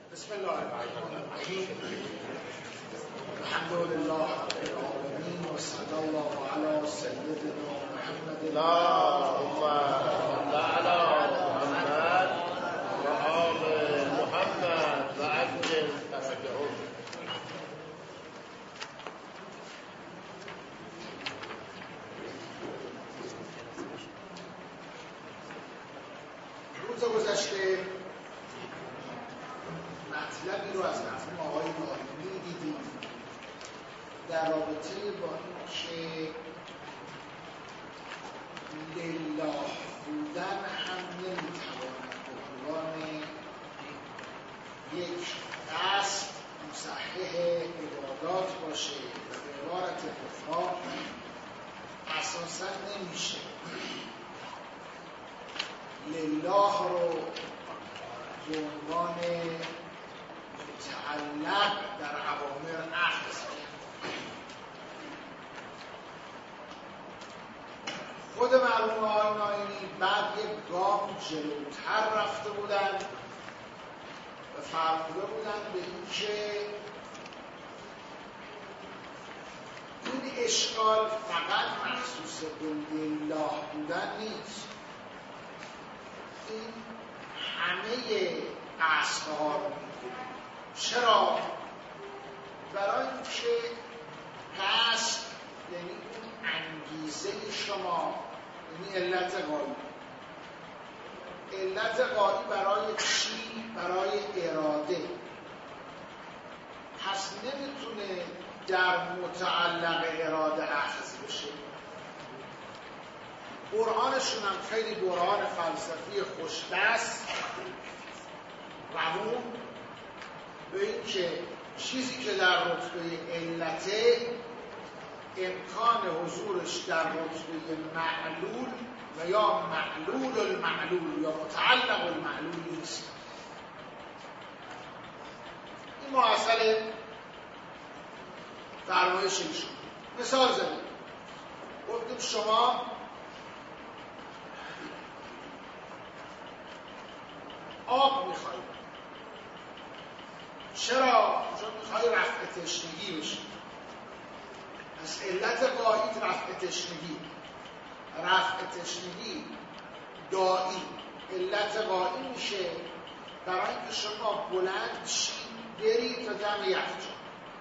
بسم الله الرحمن الرحیم. الحمد لله رب العالمین و صلی الله علی سیدنا محمد. اللهم صل علی محمد و آل محمد و عجل فرجهم. روز گذشته مطلبی رو از مرحوم آقای ناینی دیدیم در رابطه با اینکه لله بودن هم نمیتواند به عنوان یک قصد مصحح عبادات باشه و به عبارت اخرى اساسا نمیشه لله رو به عنوان متعلق در اوامر اخذ کرد. خود مرحوم آقای ناینی بعد یک گام جلوتر رفته بودند و فرموده بودند به اینکه این اشکال فقط مخصوص به لله بودن نیست، این همه قصدها رو میگیره. چرا؟ برای اینکه قصد یعنی اون انگیزه شما، یعنی علت غایی. علت غایی برای چی؟ برای اراده. پس نمیتونه در متعلق اراده اخذ بشه. قرآنشون هم خیلی قرآن فلسفی خوشدست روون به این که چیزی که در رتبه علته امکان حضورش در رتبه معلول و یا معلول المعلول یا متعلق المعلول نیست. این معاصل فرمایش ایشون. مثال زدیم، گفتیم شما آب میخواید. چرا؟ چون میخوای رفع تشنگی بشی. پس علت غایت رفع تشنگی. رفع تشنگی دائی علت غایی میشه برای اینکه شما بلند شید بری تا دم یخچال.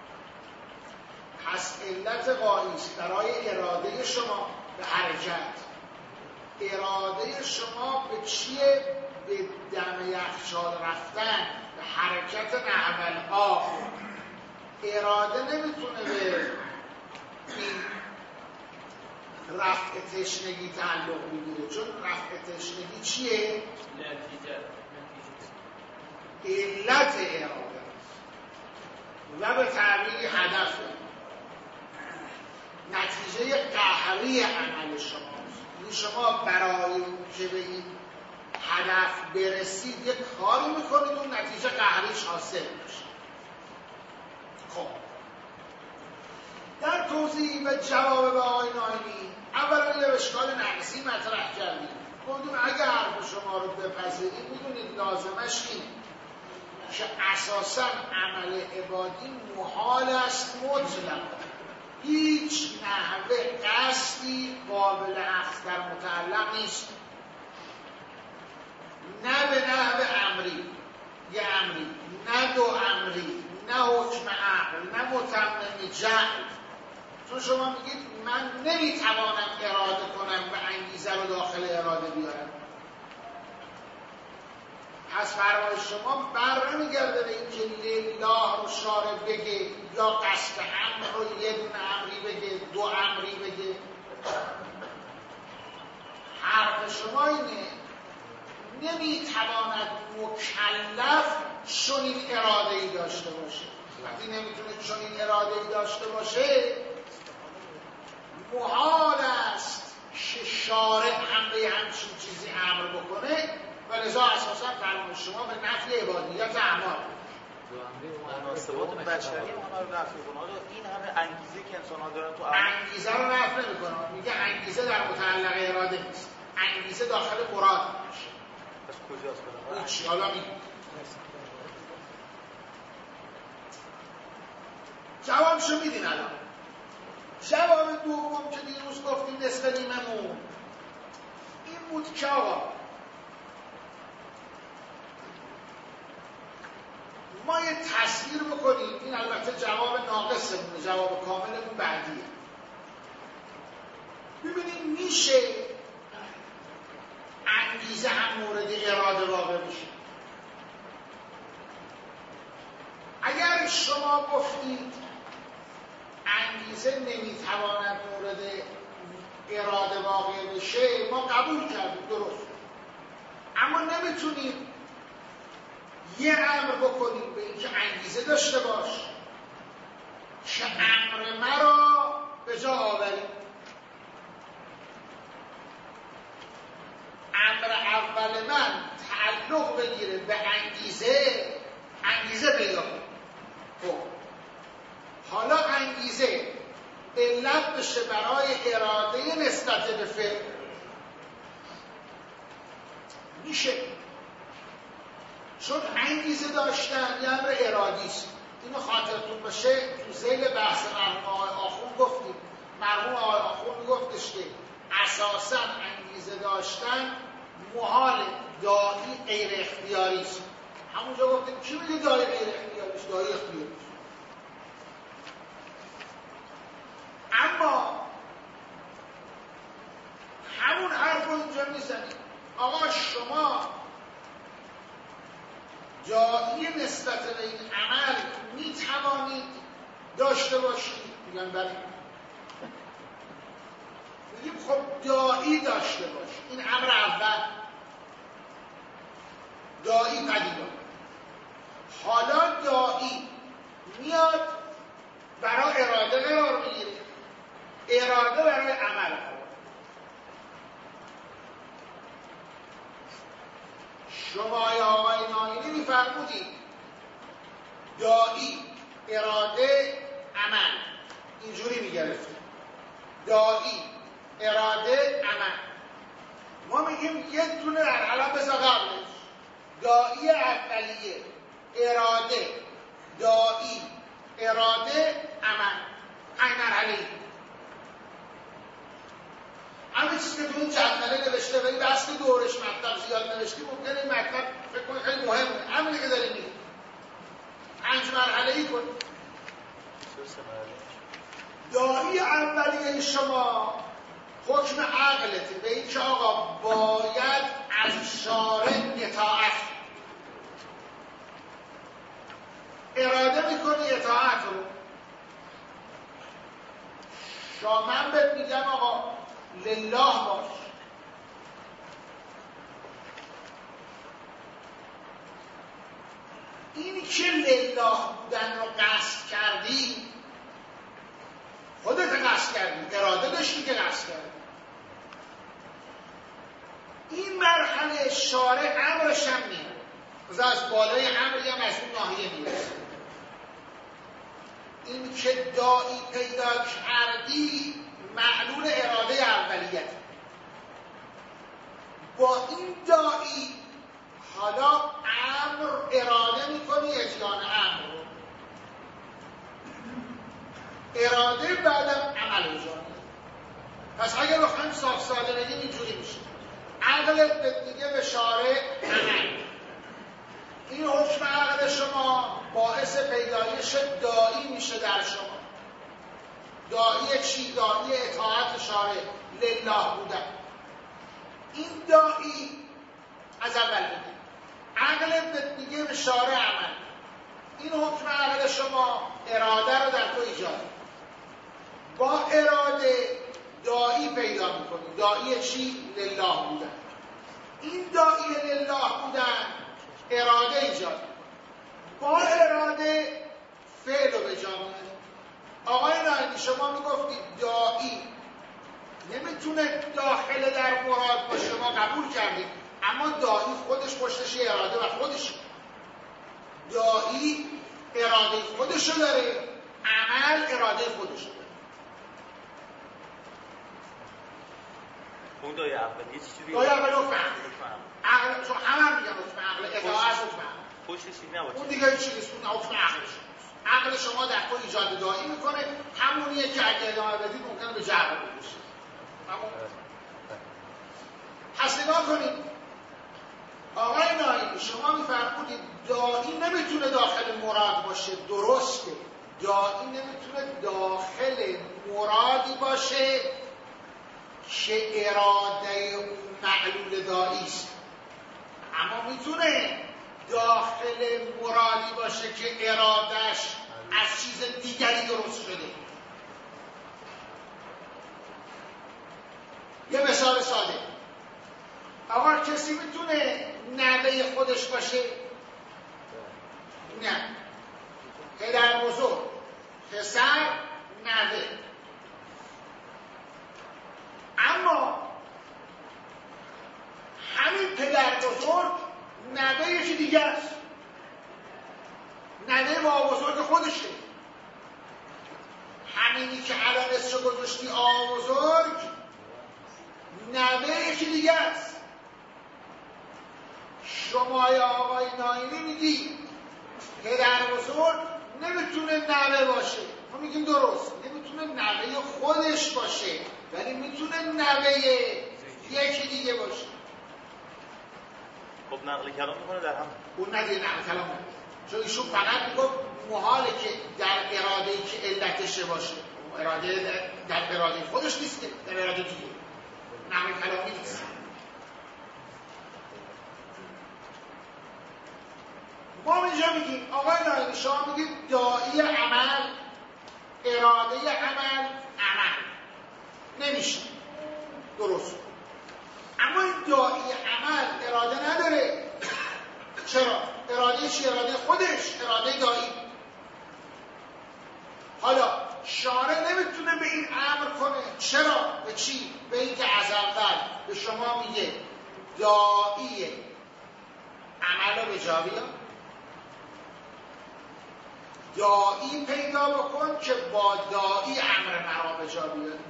پس علت غایی است برای اراده شما به حرکت. اراده شما به چیه؟ به دم یخچال رفتن، به حرکت نحو آب. اراده نمیتونه به این رفع تشنگی تعلق بگیره، چون رفع تشنگی چیه؟ علت اراده و به تعبیر هدفه، نتیجه قهری عمل شماست. یعنی شما برای اینکه به این هدف برسید یک کاری میکنید اون نتیجه قهریش حاصل میشه. خب در توضیح و جواب به آقای ناینی اولا یه اشکال نقصی مطرح کردیم. گفتیم اگر حرف شما رو بپذیرید میدونید لازمش اینه که اساسا عمل عبادی محال است مطلق، هیچ نحوه قصدی قابل اخذ در متعلق نیست، نه به نحو امری، یه امری، نه دو امری، نه حکم عقل، نه متمم جعل. چون شما میگید من نمیتوانم اراده کنم و انگیزه رو داخل اراده بیارم. پس فرمایش شما بر نمیگرده به این که لله رو شارع بگه یا قصد امر رو یه دونه امری بگه، دو امری بگه. حرف شما اینه نمیتواند مکلف چنین اراده‌ای داشته باشه. وقتی نمیتونه چنین اراده‌ای داشته باشه محال است که شارع هم به همچین چیزی امر بکنه و لذا اساسا فرمایش شما به نفی عبادیت اعمال مناسبات بشری اونا رو نفی کنه. این همه انگیزه که انسان‌ها دارن تو انگیزه رو نفی نمی‌کنه. میگه انگیزه در متعلق اراده نیست، انگیزه داخل مراد میشه. پس کجاست؟ چی حالا میگه جوابشو میدین الان. جواب دوم که دیروز گفتیم نصف نیممون این بود که آقا ما یه تصویر بکنیم، این البته جواب ناقصمونه، جواب کاملمون بعدیه. ببینیم میشه انگیزه هم مورد اراده واقع بشه. اگر شما گفتید انگیزه نمیتواند مورد اراده واقع بشه، ما قبول کردیم، درست، اما نمیتونیم یه امر بکنیم به اینکه انگیزه داشته باش که امر مرا به جا آوریم. امر اول من تعلق بگیره به انگیزه پیدا کنه. خب حالا انگیزه علت بشه برای اراده نسبت به فعل، میشه، چون انگیزه داشتن یه امر ارادی است. اینو خاطرتون باشه تو ذیل بحث مرحوم آقای آخوند گفتیم. مرحوم آقای آخوند گفتش که اساساً انگیزه داشتن محال، داعی غیر اختیاری است. همونجا گفتیم کی میگه داعی غیر اختیاری است؟ داعی اختیاری است. اما همون حرف رو اینجا میزنیم، آقا شما داعی نسبت به این عمل میتوانید داشته باشید؟ میگن بله. میگیم خب داعی داشته باش. این امر اول، داعی پدیدار. حالا داعی میاد برای اراده قرار میگیره، اراده برای عمل. شما یا آقای ناینی میفرمودید داعی اراده عمل، اینجوری میگرفتیم داعی اراده عمل. ما میگیم یک دونه الان بذار قبلش داعی اولیه اراده، داعی اراده عمل، این مرحله. همه چیز که تو اون جدوله نوشته ولی بحث که دورش مطلب زیاد نوشتی ممکنه این مطلب فکر کنید خیلی مهمه. همینه که داریم میگیم 5 مرحله‌ای کنید. داعی اولیه شما حکم عقلته به این که آقا باید از شارع اطاعت، اراده میکنی اطاعت رو. من بهت میگم آقا لله باش، این که لله بودن رو قصد کردی، خودت قصد کردی، اراده داشتی که قصد کردی. این مرحله شارع امرش هم میاد، از بالای امری هم از اون ناحیه میرسه. این که داعی پیدا کردی معلول اراده اولیت. با این داعی حالا امر اراده میکنی اجیان امر رو، اراده بعدم عمل اجیان. پس اگر بخوایم صاف ساده بگیم اینجوری میشه، عقلت به دیگه به شارع عمل. این حکم عقل شما باعث پیدایش داعی میشه در شما. داعی چی؟ داعی اطاعت شارع، لله بودن. این داعی از اول بگیم عقلت به دیگه به شارع عمل. این حکم عقل شما اراده رو در تو ایجاد، با اراده داعی پیدا میکنی. داعی چی؟ لله بودن. این داعی لله بودن اراده ایجاد، با اراده فعل رو به جا میاری. آقای ناینی شما میگفتید داعی نمیتونه داخل در مراد باشه، ما قبول کردیم، اما داعی خودش پشتش اراده و خودش، داعی اراده خودشو داره، عمل اراده خودشو داره. اون داعی اول یه چیزی داعی اول حکم عقل، چون همه میگن حکم عقل، اطاعت حکم عقل، پشتش چیزی نباشه. اون دیگه چیزی نیست، اون حکم عقلش. عقل شما در تو ایجاد دایی میکنه، همونیه که اگه ادامه بدید ممکنه به جعبه بکشه. پس نگاه کنید آقای ناینی، شما میفرمودید دایی نمیتونه داخل مراد باشه. درسته، دایی نمیتونه داخل مرادی باشه که اراده اون معلول دایی است، اما میتونه داخل مرادی باشه که ارادهش از چیز دیگری درست شده. یه مثال ساده، آقا کسی میتونه نوه خودش باشه؟ نه. پدر بزرگ، پسر، نوه. اما همین پدر بزرگ نوه یکی دیگه است، نوه با بزرگ خودشه. همینی که الان اسمش گذاشتی آقا بزرگ، نوه یکی دیگه است. شما یا آقای ناینی میگی پدر بزرگ نمیتونه نوه باشه، ما میگیم درست، نمیتونه نوه خودش باشه ولی میتونه نوه یکی دیگه باشه. خب نقل کلام میکنه در هم اون ندیه نقل کلام میکنه، چون ایشون فقط میگه محاله که در اراده‌ای که علتشه باشه، اراده در اراده خودش نیست، در اراده دیگه. نقل کلامی نیست. ما اینجا میگیم آقای ناینی شما میگید داعی عمل، اراده عمل، نمیشه. درست. اما این داعی عمل اراده نداره. چرا؟ اراده چی؟ اراده خودش، اراده داعی. حالا شارع نمیتونه به این امر کنه. چرا؟ به چی؟ به این که از اول به شما میگه داعی عمل رو به جا بیار، داعی پیدا بکن که با داعی امر مرا به جا بیاری.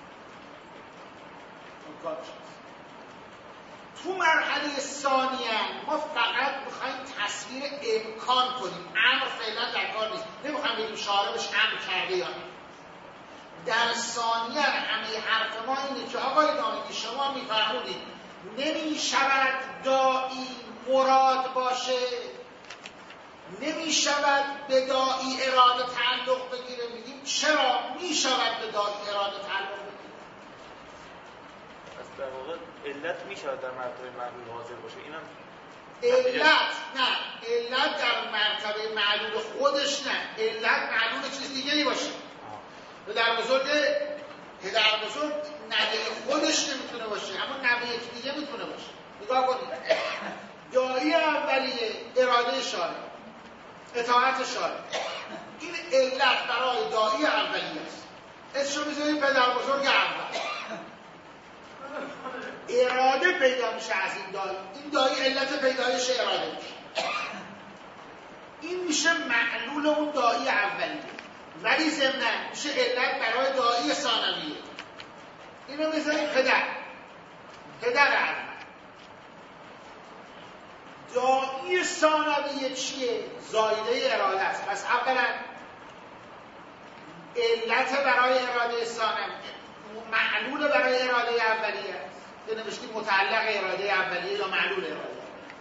تو مرحله ثانیه ما فقط میخوایم تصویر امکان کنیم، امر فعلا در کار نیست، نمیخوایم بگیم شارعش امر کرده یا نه. در ثانیه همه حرف ما اینه که آقای ناینی شما میفرمودید نمیشود داعی مراد باشه، نمیشود به داعی اراده تعلق بگیره. میگیم چرا میشود به داعی اراده تعلق بگیره؟ پس در واقع علت میشود در مرتبه معلول حاضر باشه. اینم علت نه، علت در مرتبه معلول خودش نه، علت معلول چیز دیگری باشه. پدر بزرگ نوه خودش نمیتونه باشه، اما نوه یکی دیگه میتونه باشه. نگاه کنید، داعی اولیه اراده شارع، اطاعت شارع، این علت برای داعی اولیه است. اسمشو میذاریم پدر بزرگ اول. اراده پیدا میشه از این داعی، این داعی علت پیدایش اراده میشه، این میشه معلول اون داعی اولیه، ولی ضمناً میشه علت برای داعی ثانویه. اینو میذاریم پدر اول. داعی ثانویه چیه؟ زایده اراده است. پس اولا علت برای اراده ثانویه، معلول برای اراده اولیه است که نوشتیم متعلق اراده اولیه یا معلول اراده.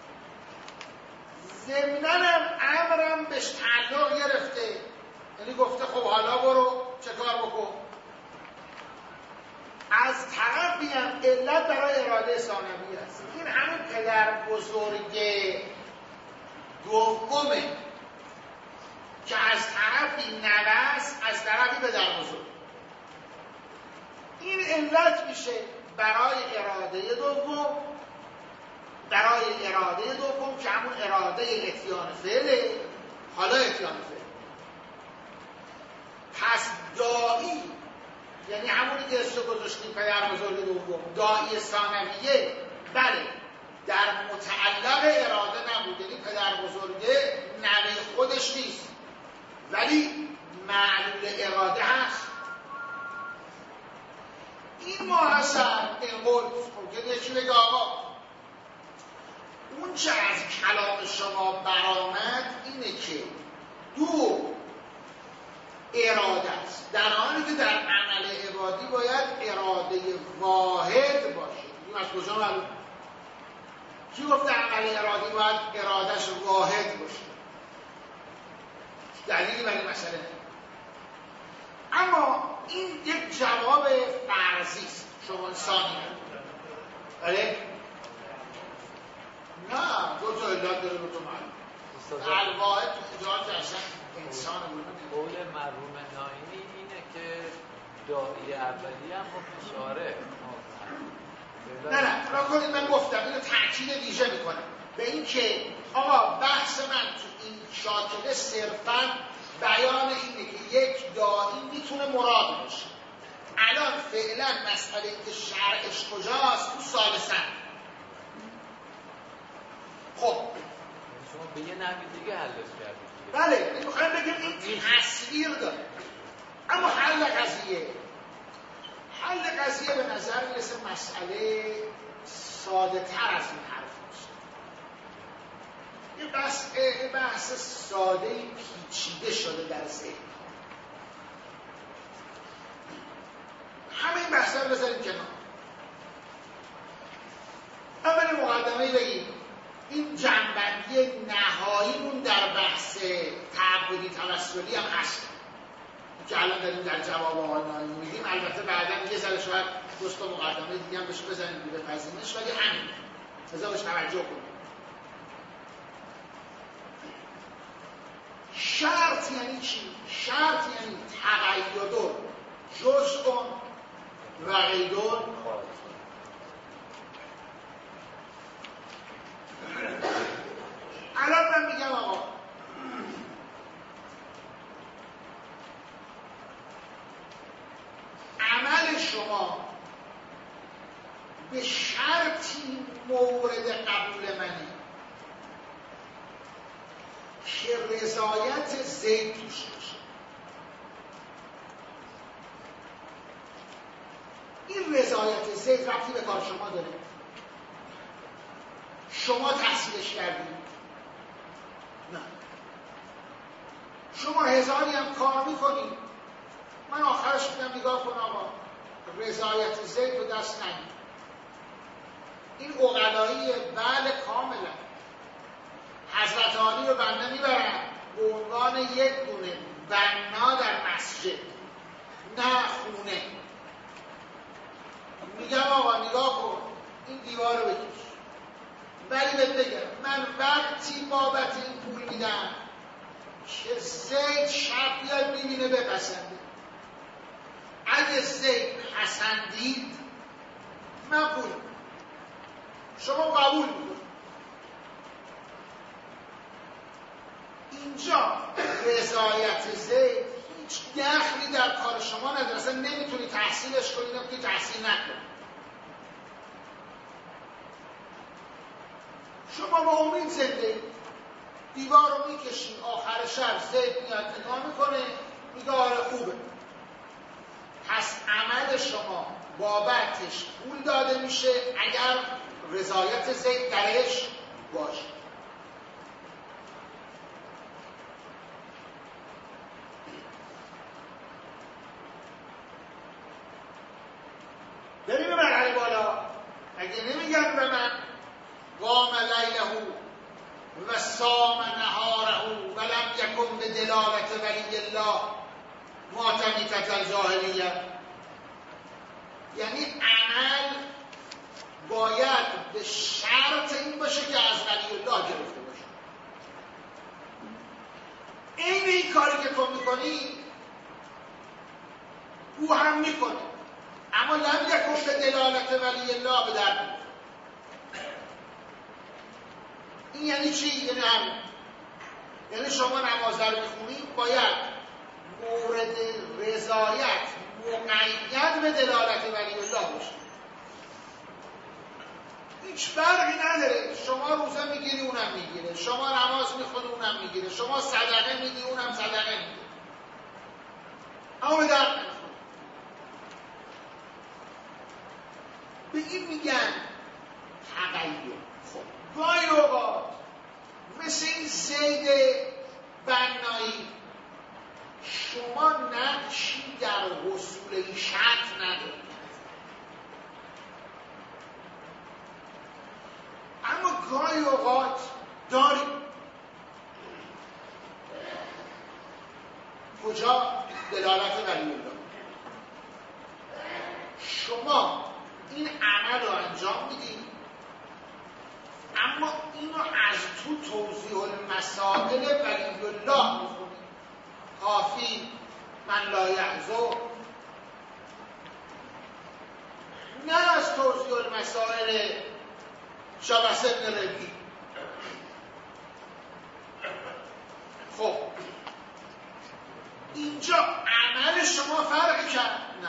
ضمناً امرم بهش تعلق گرفته، یعنی گفته خب حالا برو چه کار بکن. از طرفی هم علت برای اراده ثانویه است. این همون پدر بزرگ دومه که از طرفی نوه است، از طرفی پدر بزرگ. این علت میشه برای اراده دوم که همون اراده اتیان فعله. حالا اتیان فعل، پس داعی یعنی همونی که اسمش گذاشتیم پدر بزرگ دوم، داعی ثانویه، بله در متعلق اراده نبود، یعنی پدر بزرگه نوه خودش نیست ولی معلول اراده هست. این ماحصل اینقدر ممکنه یکی بگه آقا اون چه از کلام شما برآمد اینه که دو واحد باشه. این از کجا معلوم؟ کی گفته عمل ارادی باید ارادش واحد باشه؟ دلیلی برای مسئله. اما این یک جواب فرضی است. شما انسانی بله؟ نه دو تا علت داره دو تا معلوم. الواحد تو اجازه اصلا انسان بود. قول مرحوم ناینی اینه که داعی اولی هم اشاره. نه را کنید من گفتم اینو تاکید ویژه میکنم به این که آقا بحث من تو این شاکله صرفاً بیان اینه که یک داعی میتونه مراد باشه. الان فعلا مسئله که شرعش کجاست تو ثالثاً. خب شما به یه نحوی دیگه حلش کردید. بله میخوایم بگیم این تصویر داره. اما حل قضیه به نظر میرسه مسئله ساده تر از این حرف باشه. یه بحث ساده پیچیده شده در ذهن. همه این بحث رو بذاریم کنار. اول مقدمه‌ای بگیم این جنبندی نهاییمون در بحث تعبدی توسلی هم هست که الان داریم در جواب آقای ناینی میگیم. البته بعدا یه ذره شاید دوست تا مقدمه دیگه هم بهش بزنیم بپذیرش، ولی همین بذار بهش توجه کنیم. شرط یعنی چی؟ شرط یعنی تقیدون جزء و قیدون. الان من میگم آقا عمل شما به شرطی مورد قبول منه که رضایت زید توش باشه. این رضایت زید ربطی به کار شما داره؟ شما تحصیلش کردید؟ نه. شما هزاری هم کار میکنید، من آخرش میگم نگاه کن آقا رضایت زید رو دست نگیر. این عقلاییه. بله کاملا. حضرت عالی رو بنده میبرن به عنوان یک دونه بنا در مسجد، نه خونه. میگم آقا نگاه کن این دیوار رو بکش، ولی بهت بگم من وقتی بابت این پول میدم که زید شب بیاد میبینه بپسنده. اگه زید پسندید من پول شما قبول میکنید. اینجا رضایت زید هیچ دخلی در کار شما نداره. اصلا نمیتونی تحصیلش کنی، نمیتونی تحصیل نکنی. شما با امید زنده دیوار رو میکشین، آخر شب زید میاد نگاه میکنه میگه آره خوبه. پس عمل شما بابتش پول داده میشه اگر رضایت زید درش باشه. بریم به مرحله بالا. اگه نمیگن به من قام لیله و صام نهاره ولم یکن به دلالت ولی الله معتمیتت الجاهلیه، یعنی عمل باید به شرط این باشه که از ولی الله گرفته باشه. این کاری که تو میکنی او هم میکنه، اما لم یکن به دلالت ولی الله به در میاد. این یعنی چی؟ یعنی همین. یعنی شما نماز رو میخونید باید مورد رضایت مقید به دلالت ولی الله باشه. هیچ فرقی نداره. شما روزه میگیری اونم میگیره، شما نماز میخونی اونم میگیره، شما صدقه میدی اونم صدقه میگیره، اما به درد نمیخوره. به این میگن تقید. خب گاهی اوقات مثل این زید بنایی شما نقشی در حصول این شرط ندارید. گاهی اوقات داریم. کجا؟ دلالت ولی الله. شما این عمل رو انجام میدید، اما اینو از تو توضیح المسائل ولی الله میخونید. کافی من لا یحزن، نه از توضیح المسائل شبس ابن ربی. خب اینجا عمل شما فرق کرد؟ نه.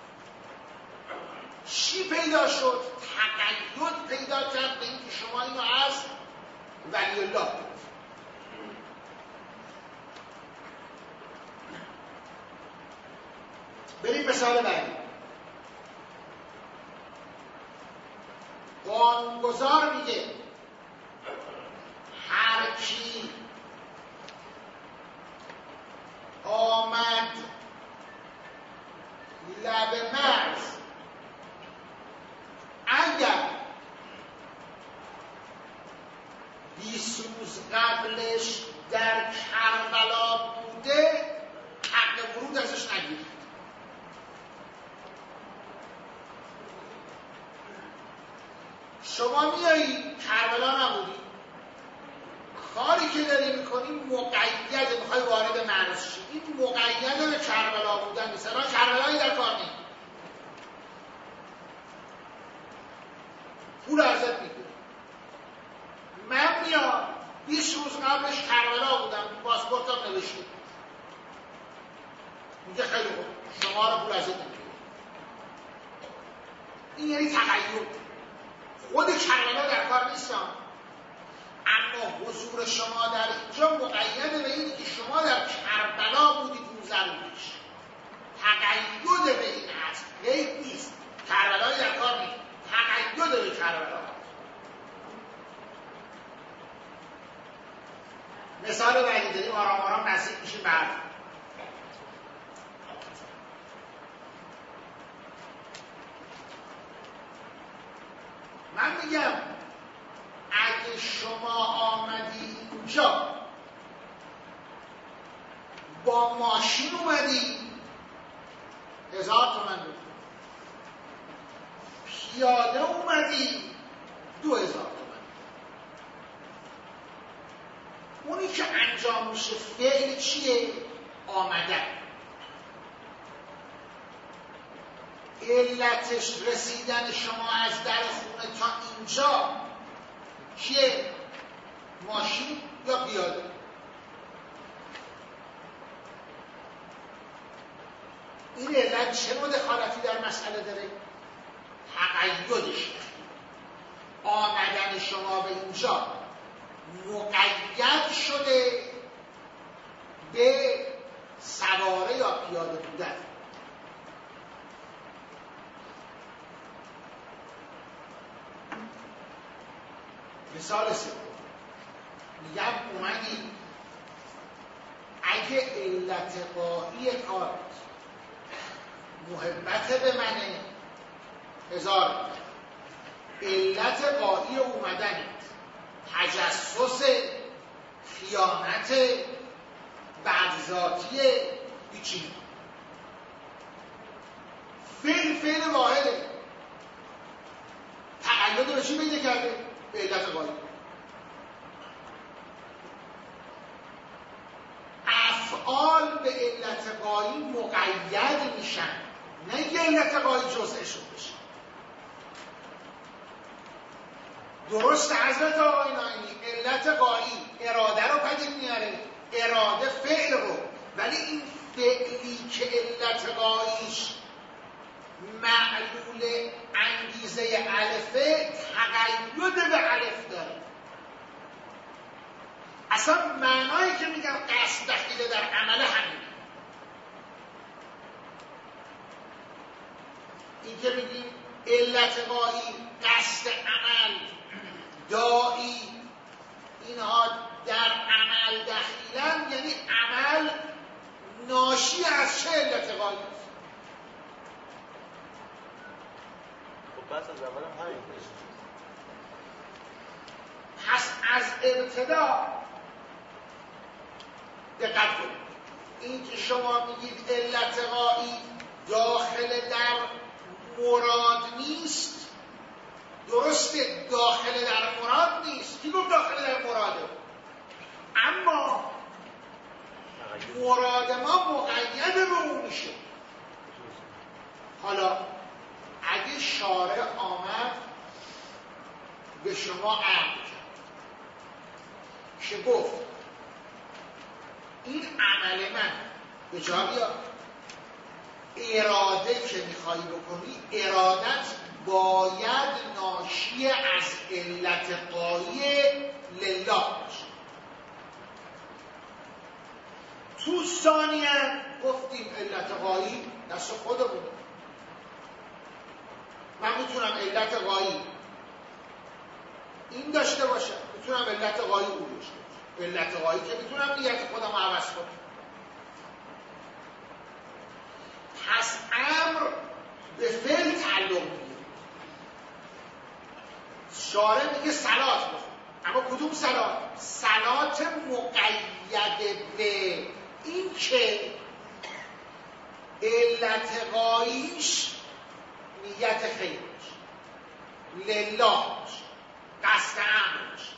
چی پیدا شد؟ تقید پیدا کرد به اینکه شما اینو از ولی الله بریم مثال بعدی. قانونگذار میگه هر کی آمد لب مرز اگر 20 روز قبلش در کربلا بوده حق ورود ازش نگیرید. شما میایی کربلا نبودی، کاری که داری میکنی مقیده، میخوای وارد مرز شی، این مقیده به کربلا بودن نیست. الان کربلایی در کار نیست، پول ازت میگیره. من میام 20 روز قبلش کربلا بودم، پاسپورتم نوشته، میگه خیلی خوب شما رو پول ازت نمیگیره. این یعنی تقید. خود کربلا در کار نیستم، اما حضور شما در اینجا مقیده به اینی که شما در کربلا بودید روز روزش. تقید به این هست، غیر نیست. کربلایی در کار نیست، تقید به کربلا. مثال بعدی داریم، آرام آرام نزدیک میشیم به حرف. من میگم اگه شما آمدی اینجا با ماشین اومدی 1000 تومن بود، پیاده اومدی 2000 تومن. اونی که انجام میشه فعل چیه؟ آمدن. علتش رسیدن شما از در خونه تا اینجا که ماشین یا پیاده. این علت چه مدخالتی در مسئله داره؟ تقیدش. آمدن شما به اینجا مقید شده به سواره یا پیاده بودن. مثال سوم میگم اومدی اگه علت قایی کارت محبت به منه 1000، علت قایی اومدنت تجسس، خیانت، بدذاتی، هیچی. فعل واحده. تقید به چی پیدا کرده؟ به علت قایی. افعال به علت قایی مقید میشن، نه یه علت قایی جزءشون بشه. درست حضرت آقای ناینی علت قایی اراده رو پدید میاره، اراده فعل رو، ولی این فعلی که علت قاییش معلول انگیزه الفه تقید به الف داره. اصلا معنایی که میگم قصد دخیله در عمل همین. این که میگیم علت قایی، قصد عمل، داعی، اینها در عمل دخیلن، یعنی عمل ناشی از چه علت قایی است؟ خب بس از اول هم همین از ابتدا دقت کنید. این که شما میگید علت غایی داخل در مراد نیست، درسته داخل در مراد نیست. کی گفت داخل در مراده؟ اما مراد ما مقید به اون میشه. حالا اگه شارع آمد به شما امر کرد که گفت این عمل من به جا بیاد، اراده که میخوایی بکنی ارادت باید ناشی از علت غایی لله باشه. تو ثانیه گفتیم علت غایی دست خودمونه. من میتونم علت غایی این داشته باشم، میتونم علت غایی اون داشته باشم. علت غایی که میتونم نیت خودم رو عوض کنم. پس امر به فعل تعلق میگیره. شارع میگه صلات بخون، اما کدوم صلات؟ صلات مقید به این که علت غاییش نیت خیر باشه، لله باشه، قصد امر باشه.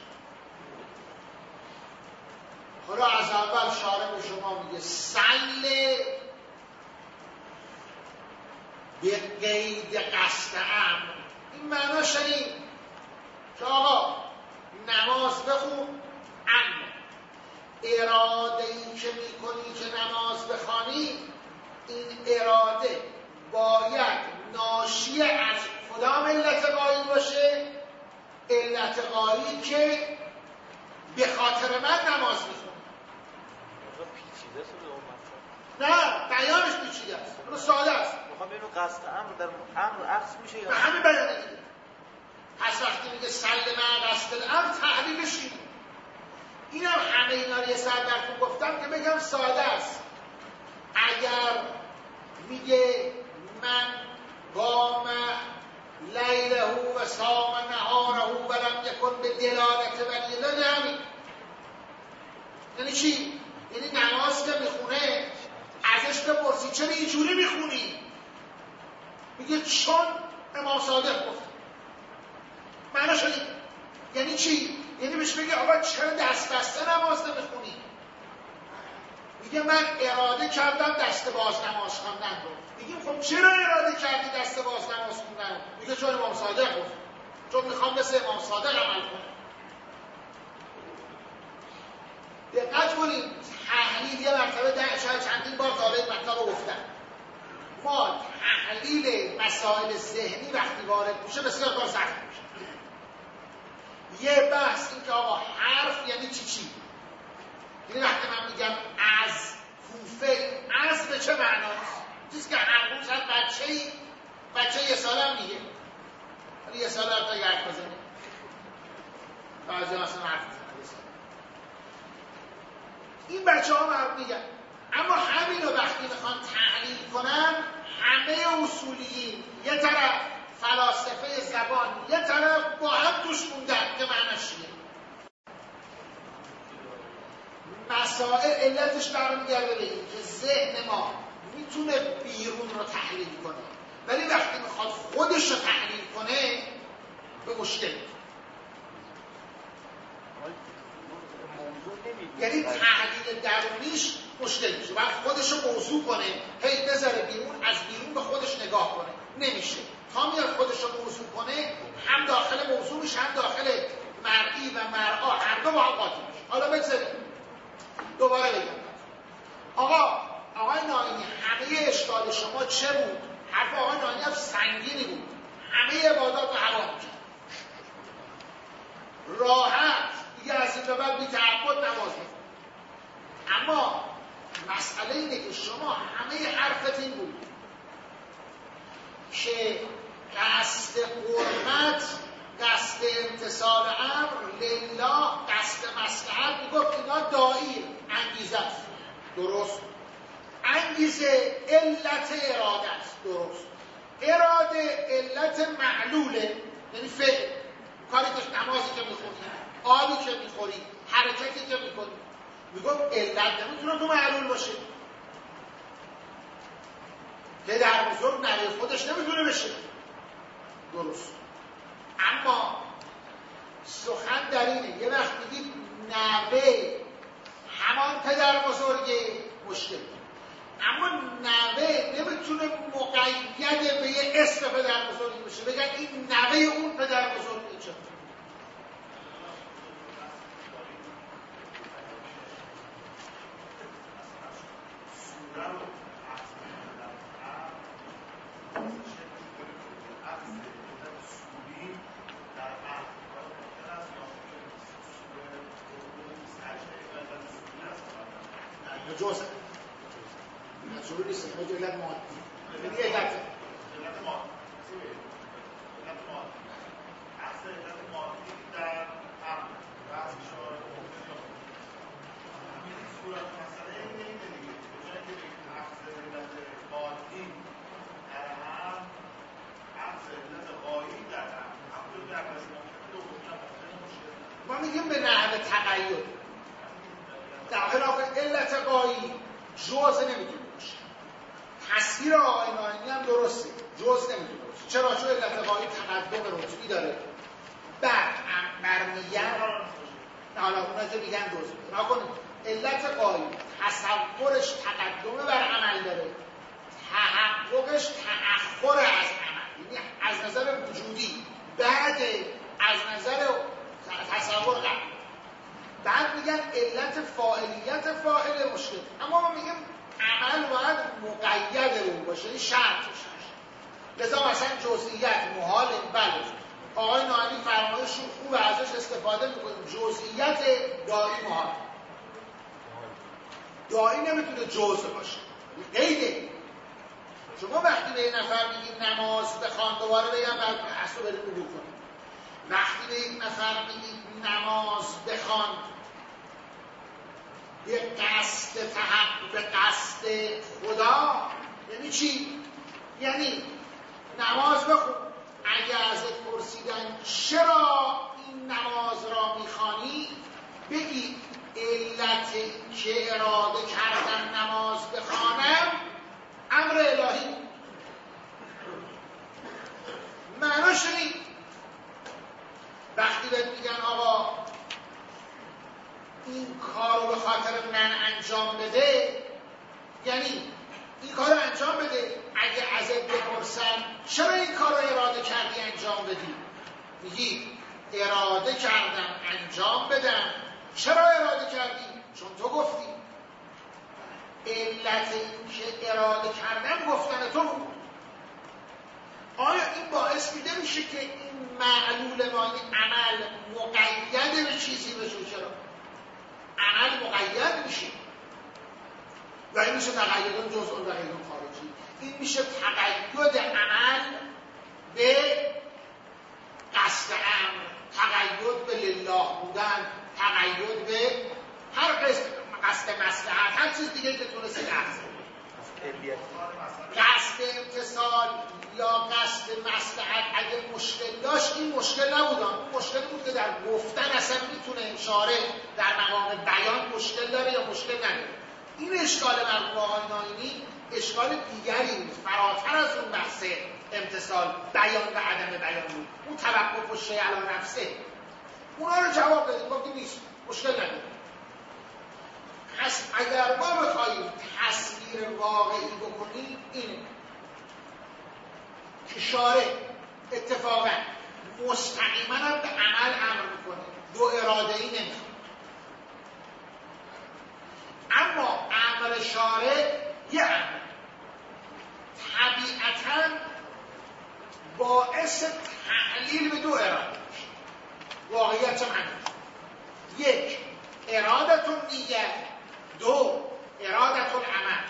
حالا از اول شارع به شما میگه صل به قید قصد امر. این معناش اینه که آقا نماز بخون، اما اراده ای که میکنی که نماز بخوانی، این اراده باید ناشی از کدام علت غایی باشه؟ علت غایی که به خاطر من نماز میخونی. نه بیانش پیچیده است، اون ساده است. میخوام ببینم قصد امر در امر عکس میشه یا به همین بیانه دیگه. پس وقتی میگه سل مع قصد الامر تحلیلش اینه. اینم همه اینا رو یه سر براتون گفتم که بگم ساده است. اگر میگه من قام لیله و صام نهاره و لم یکن به دلالت ولی الله، همین یعنی چی؟ یعنی نماز که میخونه ازش بپرسی چرا اینجوری میخونی؟ میگه چون امام صادق گفت. معنی شدی؟ یعنی چی؟ یعنی بهش بگه آقا چرا دست بسته نماز نمیخونی؟ میگه من اراده کردم دست باز نماز خواندن رو. میگیم خب چرا اراده کردی دست باز نماز خوندن؟ میگه چون امام صادق گفت، چون میخوام مثل امام صادق عمل کنم. دقت کنید، تحلیل یه مرتبه شاید چندین بار تا این مطلب رو گفتم. ما تحلیل مسائل ذهنی وقتی وارد میشه بسیار کار سخت میشه. یه بحث این که آقا حرف یعنی چی؟ یعنی وقتی من میگم از کوفه، از به چه معناست؟ چیزی که هر روز هر بچه یه سالم میگه، ولی یه سال تا حرف بزنه، بعضی اصلا حرف بزنه. این بچه ها مرد میگن. اما همین رو وقتی میخوان تحلیل کنن، همه اصولیین یه طرف، فلاسفه زبان یه طرف، با هم توش موندن که معنیش چیه. مسائل علتش برمیگرده به این که ذهن ما میتونه بیرون رو تحلیل کنه، ولی وقتی میخواد خودش رو تحلیل کنه به مشکل میاد. یعنی تحلیل درونیش مشکل میشه. باید خودش رو موضوع کنه، هی بذاره بیرون، از بیرون به خودش نگاه کنه. نمیشه. تا میاد خودش رو موضوع کنه، هم داخل موضوع میشه، هم داخل مرئی و مرآ، هر دو با هم قاطی میشه. حالا بگذاریم دوباره بگم. آقای ناینی، همه اشکال شما چه بود؟ حرف آقای ناینی هم سنگینی بود. همه عبادات رو حرام کرد. راحت دیگه از این به بعد بی‌تعبد نماز بخون. اما مسئله اینه که شما همه حرفت این بود که قصد حرمت، قصد امتثال امر لله، قصد مصلحت، میگفت اینا داعیه، انگیزه است. درست. انگیزه علت اراده است. درست. اراده علت معلوله، یعنی فعل. کاری که نمازی که میخونی آبی که میخوری، حرکتی که میکنی. میگم علت نمیتونه تو معلول باشه. پدر بزرگ نوه خودش نمیتونه بشه. درست. اما سخن در اینه یه وقت میگید نوه همان پدر بزرگه، مشکل. اما نوه نمیتونه مقید به یه اسم پدر بزرگی بشه، بگن این نوه اون پدر بزرگی. چه جزء مجبور نیستیم باید علت مادی یعنی علت مادی علت مادی اصل علت مادی در هم بعض شعار همین صورت مسئله اینه دیگه بجای که بگید اصل علت مادی در هم اصل علت غایی در هم همونطور که اولش ما میگیم به نحو تقید در خلاف علت غایی جزء نمیتونه باشه. تصویر آقای ناینی هم درسته، جزء نمیتونه باشه. چرا؟ چون علت غایی تقدم رتبی داره. بعد مرمیت حالا اونا که میگن جزء نکنید. علت غایی تصورش تقدم بر عمل داره، تحققش تأخر از عمل، یعنی از نظر وجودی بعد از نظر تصور قبل. بعد میگن علت فاعلیت فاعل مشکل. اما ما میگیم عمل باید مقید رو باشه، این شرطش. لذا مثلا جزئیت محال بله. آقای ناینی فرمایش خوب ازش استفاده میکنیم. جزئیت دایی محال. دایی نمیتونه جزء باشه. قیده. شما وقتی به یک نفر میگید نماز بخوان، دوباره بگم بعد اصلا بریم رو کنیم. وقتی به یک نفر میگید نماز بخوان، به قصد به قصد خدا، یعنی چی؟ یعنی نماز بخون. اگه ازت پرسیدن چرا این نماز را میخوانی، بگی علت که اراده کردن نماز بخوانم امر الهی. معناش اینه وقتی بهت میگن آقا این کار رو به خاطر من انجام بده، یعنی این کار رو انجام بده. اگه ازت بپرسن چرا این کار رو اراده کردی انجام بدی، میگی اراده کردم انجام بدم. چرا اراده کردی؟ چون تو گفتی. علت این که اراده کردم گفتن تو بود. آیا این باعث میده میشه که این معلول مانی عمل مقید به چیزی بشه؟ چرا؟ عمل مقید میشه و این میشه تقییدون جزء و تقییدون خارجی. این میشه تقید عمل به قصد امر، تقید به لله بودن، تقید به هر قصد مصلحت، هر چیز دیگه که تونستی لحظه قصد امتصال یا قصد مصلحت. اگه مشکل داشت این مشکل نبودن، اون مشکل بود که در گفتن اصلا میتونه اشاره در مقام بیان مشکل داره یا مشکل نداره. این اشکال مرحوم آقای ناینی اشکال دیگری بود، فراتر از اون بحث امتصال، بیان و عدم بیان بود. اون توقف و شیء علی نفسه، اونا رو جواب دادیم، گفتیم نیست، مشکل نداره. پس اگر ما بخواهیم تصویر واقعی بکنیم اینه که شارع اتفاقا مستقیما هم به عمل امر میکنه، دو اراده‌ای نمیخواد. اما امر شارع یه امر طبیعتا باعث تعلیل به دو اراده میشه. واقعیت هم همین. یک، ارادتون نیت. دو، ارادتون عمل.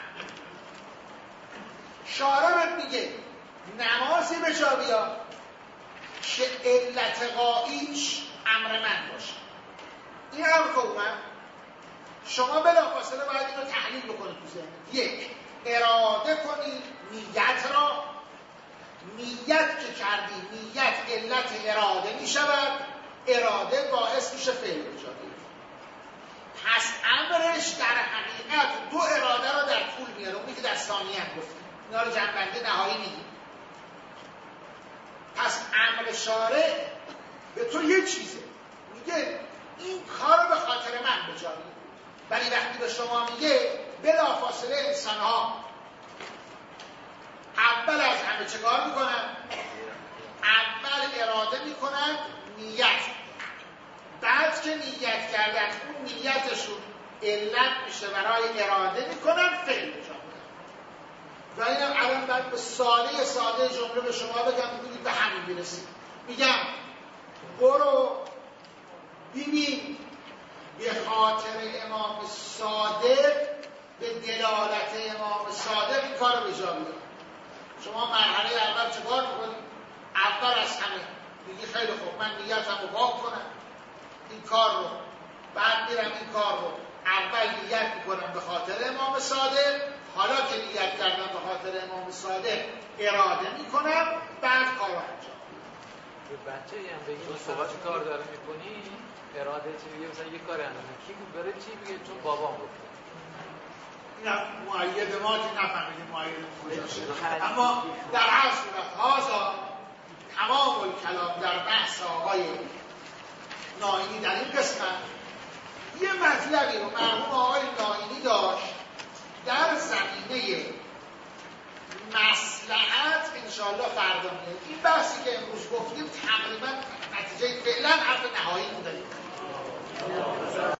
شارع میگه نمازی به جا بیاد که علت غاییش امر من باشه. این امر که اومد شما بلافاصله باید این رو تحلیل بکنید تو ذهنت. یک، اراده کنید نیت را. نیت که کردی، نیت علت اراده می شود. اراده باعث میشه فعل ایجابی. پس امرش در حقیقت دو اراده رو در طول میاره، اونی که در ثانیه هم گفتیم، اینا رو جنبنده نهایی میگیم. پس امر شارع به تو یه چیزه، میگه این کار رو به خاطر من بجایی. ولی وقتی به شما میگه بلافاصله انسان‌ها اول از همه چه کار میکنن؟ اول اراده میکنن، نیت. بعد که نیت کردن اون نیتشون علت میشه برای اراده میکنن فعل انجام میدن. و اینم الان باید به ساده جمله به شما بگم ببینید به همین برسید. میگم برو ببین به خاطر امام صادق، به دلالت امام صادق این کار رو به جا بیار. شما مرحله اول چه کار میکنید؟ اول از همه میگی خیلی خوب من نیتم رو پاک کنم این کار رو، بعد میرم این کار رو اول نیت میکنم به خاطر امام صادق، حالا که نیت کردم به خاطر امام صادق اراده میکنم، بعد کار رو انجام. به بچه هم بگیم مثلا چی کار داره میکنی؟ اراده چی بگه؟ مثلا یه کار انجام کی بره چی بگه؟ چون بابام گفته. این معید ما که نفهمیدیم معید کجاشه. اما در هر صورت هازا تمام الکلام در بحث آقای ناینی در این قسمت یه مطلبی رو مرحوم آقای ناینی داشت در زمینه مصلحت. انشاءالله فردا میاد این بحثی که امروز گفتیم تقریبا نتیجه فعلا حرف نهایی داریم.